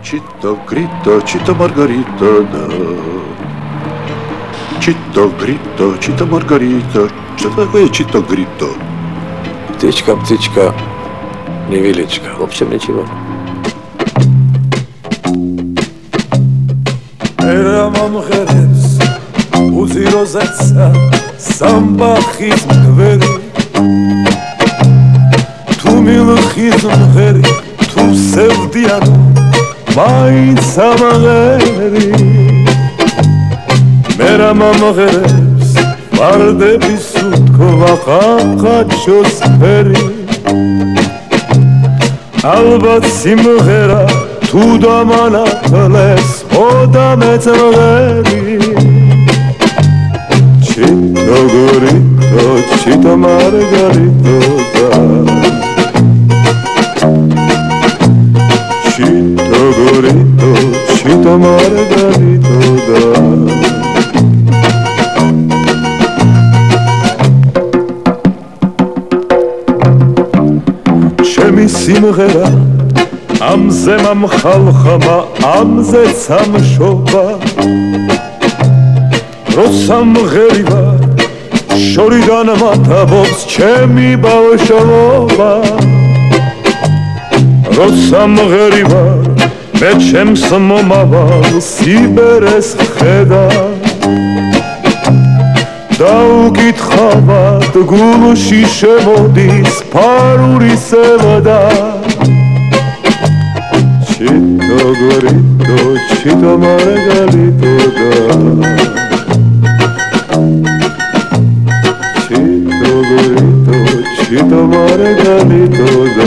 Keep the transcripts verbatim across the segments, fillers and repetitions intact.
Cito, grito, cito Margarita, da. Cito, grito, cito Margarita. Что такое чито, грито? Птичка, птичка, невеличка. В общем, ничего. Ერამამღერებს უძიროზეცა სამბახის მღვერი თუ მილხის მღერი თუ სევდიანო მაინც ამღერი ერამამღერებს ვარდები სუთქვა ხახაჩოს ფერი ალბათ სიმღერა თუ დამანათლეს ხოდა მეწმღერი ჩიტო გორიტო ჩიტო მარგარიტო და ჩიტო გორიტო ჩიტო მარგარიტო და ჩემი სიმღერა ამზე მომხალხმა ამზე სამშობა როცა მღერივა შორიდან მათაბობს ჩემი ბავშვობა როცა მღერივა მე ჩემს მომავალ სიბერეს ხედა დაუკითხავად გულში შემოდის ფარული სევდა Chito gorito, chito margarito da Chito gorito, chito margarito da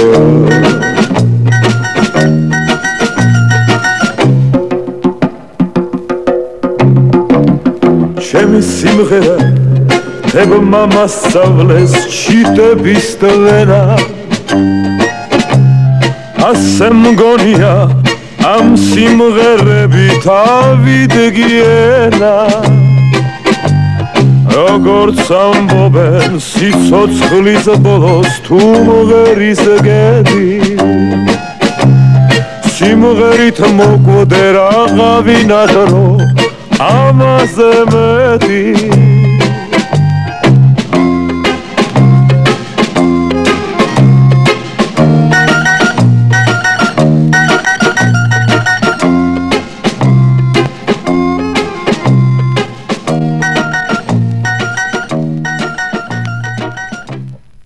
Chemi simghera, teba mama savles chite bistelena ასე მგონია ამ სიმღერებით ავიდგიენა როგორც ამბობენ სიცოცხლის ბოლოს თუ მღერის გედი სიმღერით მოკვდე რაღაცა ამაზე მეტი